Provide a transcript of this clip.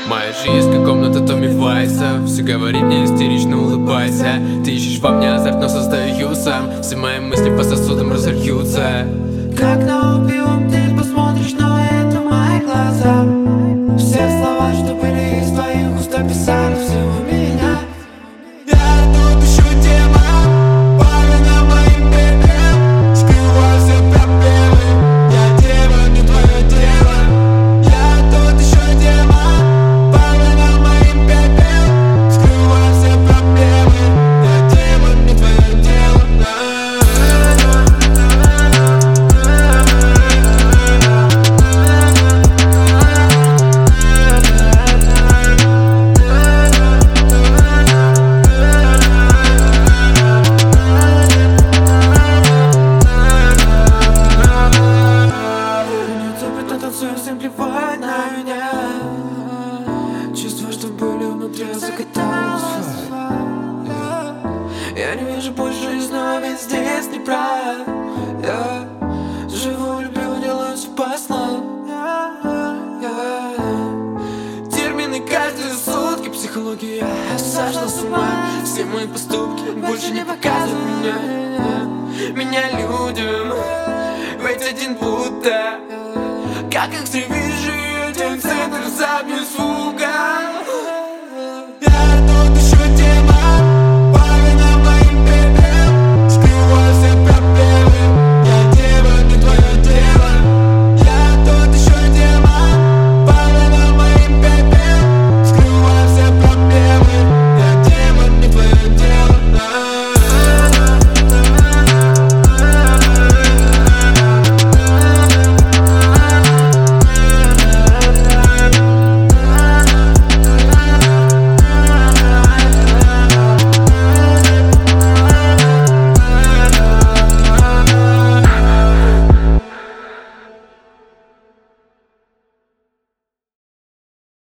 Моя жизнь как комната Томми Вайса. Все говорит мне истерично улыбайся. Ты ищешь во мне азарт, но создаю сам. Все мои мысли по сосудам разольются. Как на опиум ты посмотришь, но это мои глаза. Все слова, что были из твоих уст, описали все у меня. Я тут ищу демон, память о моим бебе. Скрываю все проблемы, я демон, не твое дело. Я тут ищу демон, память о моим бебе. Скрываю все проблемы, я демон, не твое дело. Всем плевать на меня. Чувства, что были внутри, закатались в свай. Я не вижу больше жизни, но ведь здесь не прав. Я живу, люблю, делаю все по слам. Термины каждые сутки, психология сошла с ума. Все мои поступки больше не показывают меня людям. Ведь один будто как экстремист, один центр за мне свой.